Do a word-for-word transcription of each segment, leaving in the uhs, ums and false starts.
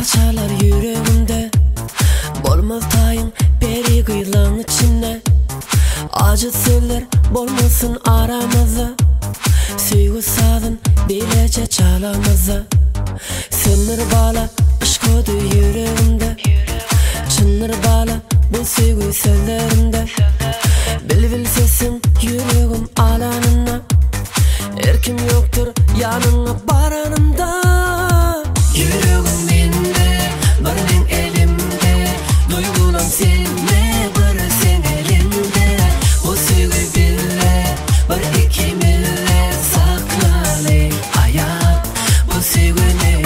çalar yüreğimde. Bolmaz tayın beri kıyılan içinde. Acı söyler bolmasın aramızda. Süygü sazın dilece çalamazda. Sınır bağla aşk odu yüreğimde. Çınır bağla bu süygü sözlerimde. Bil bil sesin yüreğim alanına. Erkim yoktur yanına baranında. Yüreğim bende, barın elimde. Duygulan seninle, barı sen elimde. O süygü bile, barı ikimizle saklalı hayat. Bu süygü ne?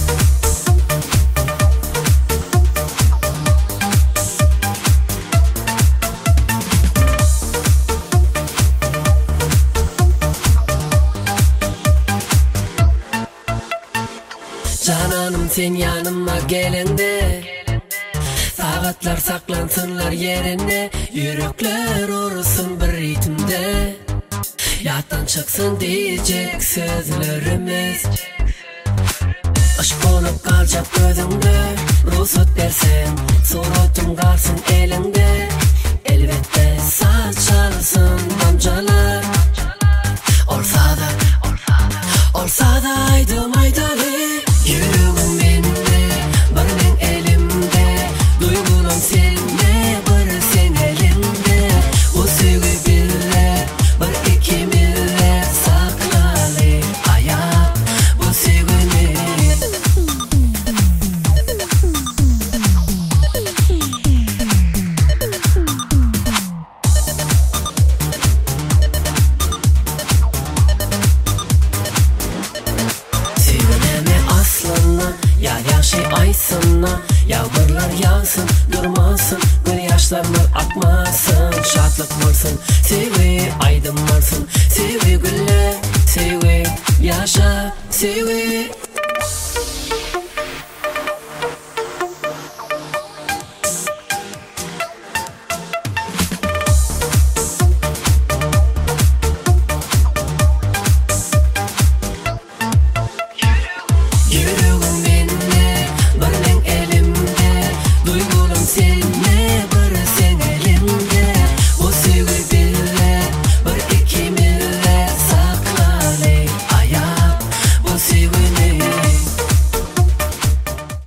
Cananım sen yanıma gelende. Saatlar saklansınlar yerine. Yürekler uğraşsın bir ritimde. Yattan çıksın diyecek sözlerimiz. Aşk olup kalacak gözümde. Ruhsat dersen suratım kalsın elinde. Elbette saz çalsın damcalar. Olsa da, olsa da aydım aydalı. Yüreğim bende, barın elimde. Duygulan seninle, barı sen elimde. O süygü bile, barı ikimizle saklalı hayat. Bu süygü ne? Yar yaşı aysınla, yağmurlar yağsın, durmasın, gözyaşlarımız akmasın. Şatlık varsın, sevgi aydın varsın, sevgi gülle, sevgi yaşa, sevgi.